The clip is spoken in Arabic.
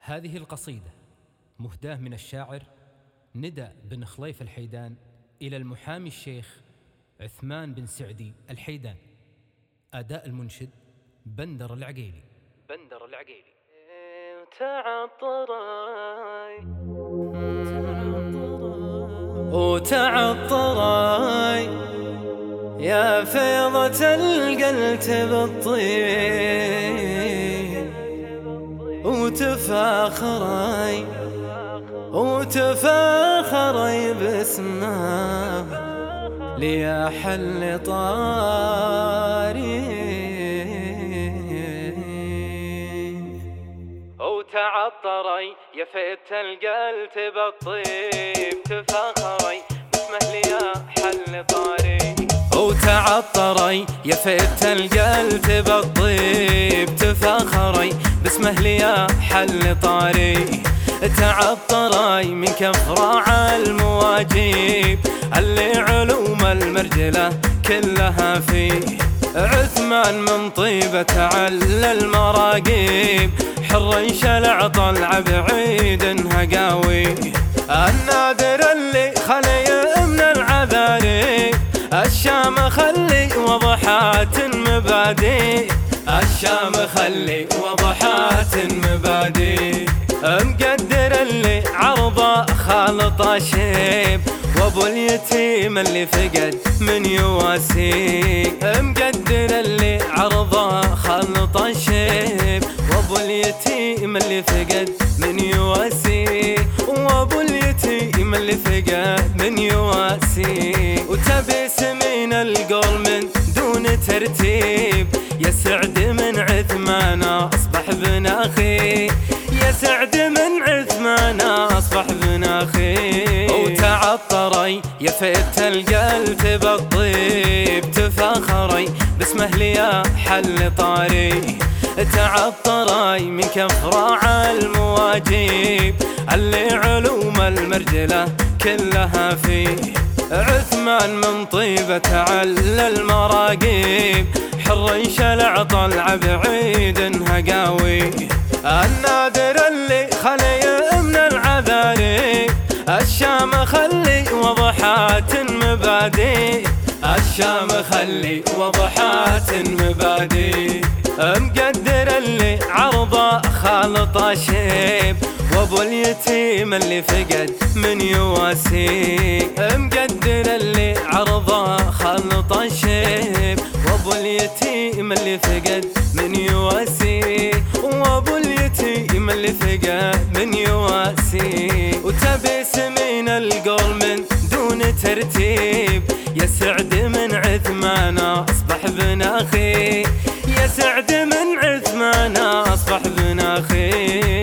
هذه القصيدة مهداة من الشاعر ندى بن خليف الحيدان إلى المحامي الشيخ عثمان بن سعدي الحيدان. أداء المنشد بندر العقيلي. وتعطراي يا فيضة القلت بالطيب، وتفاخري باسمه ليا حل طاري. وتعطري يا فيت القلت بالطيب، تفاخري باسمه ليا حل طاري. وتعطري يا فيت القلت بالطيب، تفاخري باسمه ليا حل طاري. تعطري من كفراع المواجيب اللي علوم المرجلة كلها فيه. عثمان من طيبة على المراقيب، حر شلع طلع بعيد هقاوي. النادر اللي خلي من العذاري، الشام خلي وضحات مبادئ، الشام خلي وضحات مبادئ. مقدر اللي عرضه خالط شيب، وابو اليتيم اللي فقد من يواسي. مقدر اللي عرضه خالط شيب، وابو اليتيم اللي فقد من يواسي، وابو اليتيم اللي فقد من يواسي. وتبسمين القول من دون ترتيب، يا سعد من عثمان اصبح ابن اخي، يا سعد من عثمان اصبح ابن اخي. وتعطري يا فيت القلت بالطيب، تفاخري باسمه ليا حل طاري. تعطري من كفراع المواجيب اللي علوم المرجلة كلها فيه. عثمان من طيبة على المراقيب، حر شلع طلع بعيد هقاوي. النادر اللي خلي من العذاري، الشام خلي وضحات مبادئ، الشام خلي وضحات مبادئ. مقدر اللي عرضه خالط شيب، وابو اليتيم اللي فقد من يواسي. مقدر اللي عرضه خالط شيب، وابو اليتيم اللي فقد من يواسي، وابو اليتيم اللي فقد من يواسي. وتبسمين القول من دون ترتيب، يا سعد من عثمان اصبح ابن اخي، يا سعد من عثمان اصبح ابن اخي.